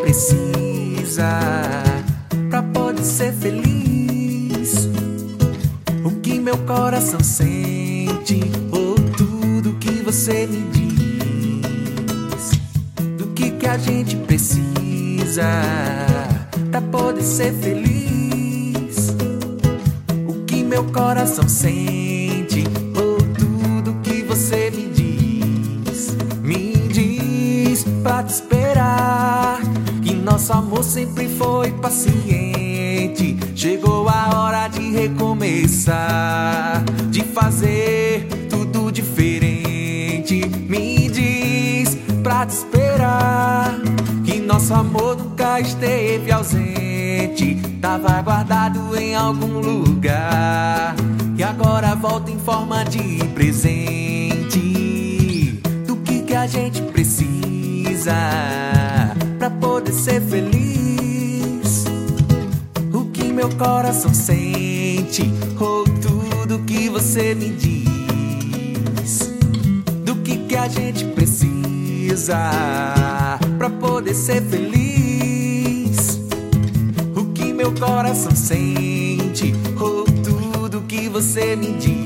precisa pra poder ser feliz? O que meu coração sente, ou tudo que você me diz? Do que a gente precisa pra poder ser feliz? O que meu coração sente, ou tudo que você me diz? Me diz pra te esperar, que nosso amor sempre foi paciente. Chegou a hora de recomeçar, de fazer tudo diferente. Me diz pra te esperar, que nosso amor nunca esteve ausente. Tava guardado em algum lugar, e agora volta em forma de presente. Do que a gente precisa pra poder ser feliz? O que meu coração sente, ou tudo que você me diz? Do que a gente precisa pra poder ser feliz? O que meu coração sente, ou tudo que você me diz?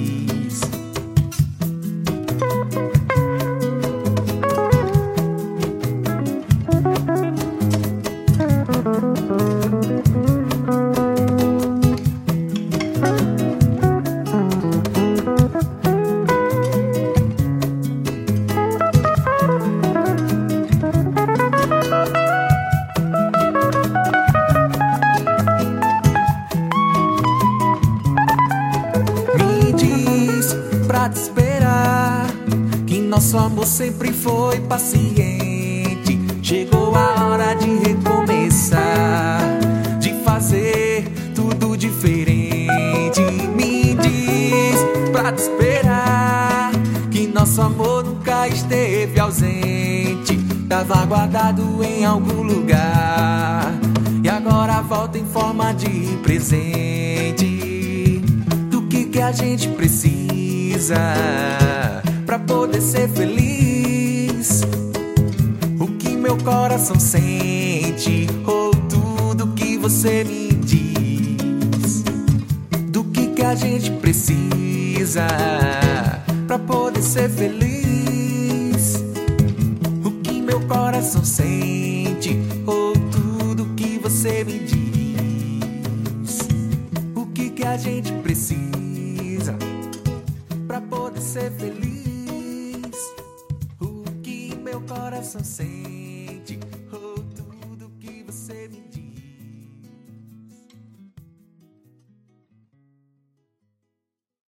Pra te esperar, que nosso amor sempre foi paciente. Chegou a hora de recomeçar, de fazer tudo diferente. Me diz pra te esperar, que nosso amor nunca esteve ausente. Tava guardado em algum lugar, e agora volta em forma de presente. Do que a gente precisa pra poder ser feliz? O que meu coração sente, ou tudo que você me diz? Do que a gente precisa pra poder ser feliz? O que meu coração sente, ou tudo que você me diz? O que a gente precisa pra poder ser feliz? O que meu coração sente, ou tudo que você me diz?